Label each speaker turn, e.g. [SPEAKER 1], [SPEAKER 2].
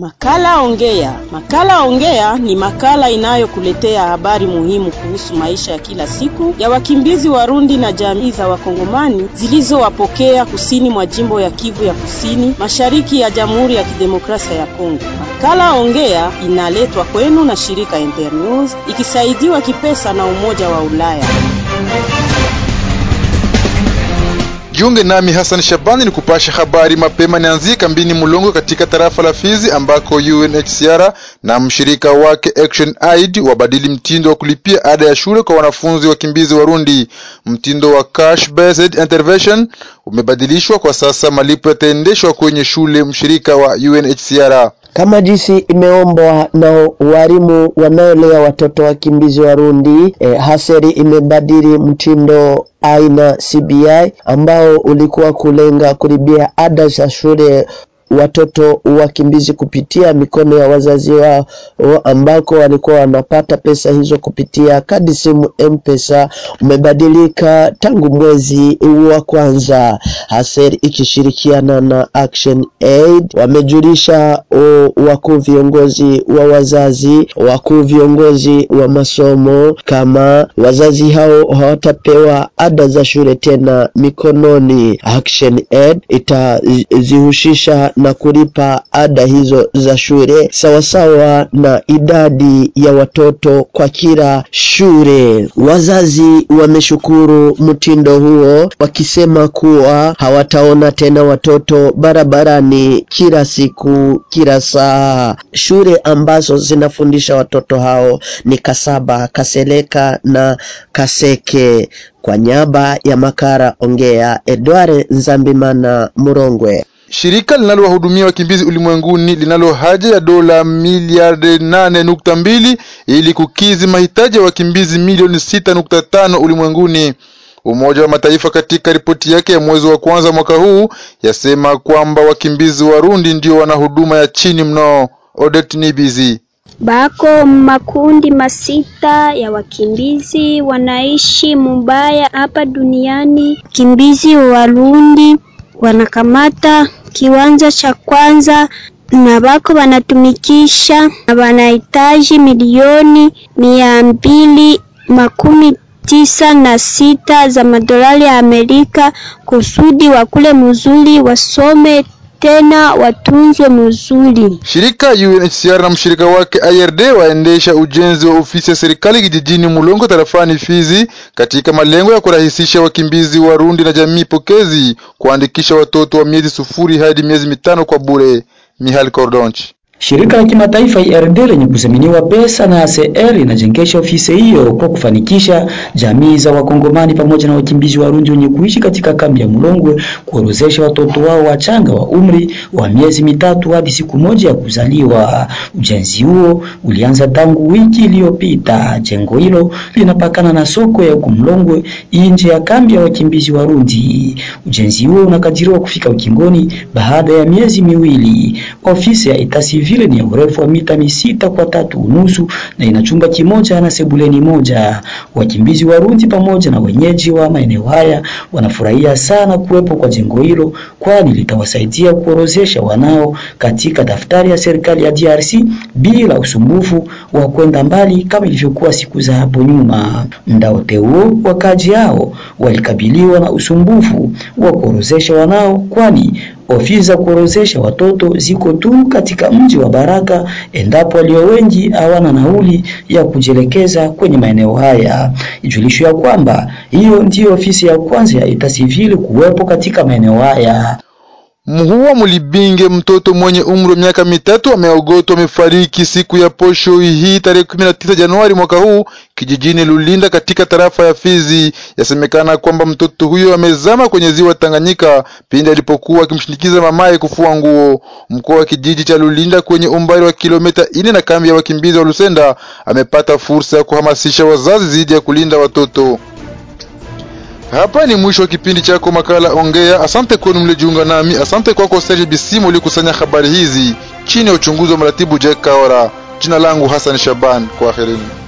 [SPEAKER 1] Makala Ongea. Makala Ongea ni makala inayokuletea habari muhimu kuhusu maisha ya kila siku ya wakimbizi Warundi na jamii za Wakongomani zilizowapokea kusini mwa jimbo ya Kivu ya Kusini, mashariki ya Jamhuri ya Kidemokrasia ya Kongo. Makala Ongea inaletwa kwenu na shirika Internews ikisaidiwa kipesa na Umoja wa Ulaya.
[SPEAKER 2] Jiunge nami Hassan Shabani ni kupasha habari mapema. Nianzie kambini Mulongo katika tarafa la Fizi ambako UNHCR na mshirika wake Action Aid wabadili mtindo wa kulipia ada ya shule kwa wanafunzi wakimbizi Warundi. Mtindo wa cash based intervention umebadilishwa. Kwa sasa malipo yataendeshwa kwenye shule mshirika wa UNHCR
[SPEAKER 3] kama jinsi imeombwa na walimu wanaolea watoto wakimbizi Warundi. Haseri imebadili mtindo aina CBI ambao ulikuwa kulenga kulipia ada za shule watoto wakimbizi kupitia mikono ya wazazi wao, ambako walikuwa wanapata pesa hizo kupitia kadi simu M-Pesa. Umebadilika tangu mwezi wa kwanza. Haseri ikishirikiana na Action Aid wamejulisha wakuu viongozi wa wazazi, wakuu viongozi wa masomo kama wazazi hao hawatapewa ada za shule tena mikononi. Action Aid itazihusisha na kulipa ada hizo za shule sawasawa na idadi ya watoto kwa kila shule. Wazazi wameshukuru mtindo huo wakisema kuwa hawataona tena watoto barabarani kila siku kila saa. Shule ambazo zinafundisha watoto hao ni Kasaba, Kaseleka na Kaseke. Kwa niaba ya Makala Ongea, Edward Nzambimana, Murongwe.
[SPEAKER 2] Shirika linalowahudumia wakimbizi ulimwenguni linalo haja ya dola miliardi 8.2 ili kukizi mahitaji ya wakimbizi milioni 6.5 ulimwenguni. Umoja wa Mataifa katika ripoti yake ya mwezi wa kwanza mwaka huu yasema kwamba wakimbizi Warundi ndio wana huduma ya chini mno. Odette Nibizi.
[SPEAKER 4] Bako makundi masita ya wakimbizi wanaishi mubaya hapa duniani. Wakimbizi Warundi wanakamata kiwanja cha kwanza na bako wanatumikisha na wanahitaji milioni 296 za madolari ya Amerika kusudi wakule mzuri, wasome tena watunzwe mzuri.
[SPEAKER 2] Shirika UNHCR na mshirika wake IRD waendesha ujenzi wa ofisi ya serikali kijijini Mulongo tarafani Fizi katika malengo ya kurahisisha wakimbizi Warundi na jamii pokezi kuandikisha watoto wa miezi 0 hadi miezi 5 kwa bure. Mihal Kordonchi.
[SPEAKER 5] Shirika la kimataifa IRD lenye kuzaminiwa pesa na ACR inajengesha ofisi hiyo kwa kufanikisha jamii za Wakongomani pamoja na wakimbizi Warundi wenye kuishi katika kambi ya Mulongwe kuorozesha watoto wao wachanga wa umri wa miezi 3 hadi siku 1 ya kuzaliwa. Ujenzi huo ulianza tangu wiki iliyopita. Jengo hilo linapakana na soko ya Mulongwe nje ya kambi ya wakimbizi Warundi. Ujenzi huo unakadiriwa kufika ukingoni baada ya miezi 2. Ofisi ya itasi vile ni urefu wa mita 6 kwa 3.5 na ina chumba kimoja na sebuleni moja. Wakimbizi Warundi pamoja na wenyeji wa maeneo haya wanafurahia sana kuwepo kwa jengo hilo, kwani litawasaidia kuorozesha wanao katika daftari ya serikali ya DRC bila usumbufu wa kwenda mbali kama ilivyokuwa siku za hapo nyuma. Muda wote huo wakaji hao walikabiliwa na usumbufu wa kuorozesha wanao, kwani ofisi za kuorozesha watoto ziko tu katika mji wa Baraka, endapo walio wengi hawana nauli ya kujielekeza kwenye maeneo haya. Ijulishwe ya kwamba hiyo ndiyo ofisi ya kwanza ya Etat Civil kuwepo katika maeneo haya.
[SPEAKER 2] Muhua Mulibinge, mtoto mwenye umri wa miaka 3 ameogotwa amefariki siku ya posho hii tarehe 19 Januari mwaka huu kijijini Lulinda katika tarafa ya Fizi. Yasemekana kwamba mtoto huyo amezama kwenye ziwa Tanganyika pindi alipokuwa akimshindikiza mamaye kufua nguo. Mkuu wa kijiji cha Lulinda kwenye umbali wa kilomita 4 na kambi ya wakimbizi wa Lusenda amepata fursa ya kuhamasisha wazazi dhidi ya kulinda watoto. Hapa ni mwisho wa kipindi chako Makala Ongea. Asante kwenu mlijiunga nami. Asante kwako Serge Bisimo ulikusanya habari hizi chini ya uchunguzi wa mratibu Jack Kaora. Jina langu Hassan Shaban. Kwaherini.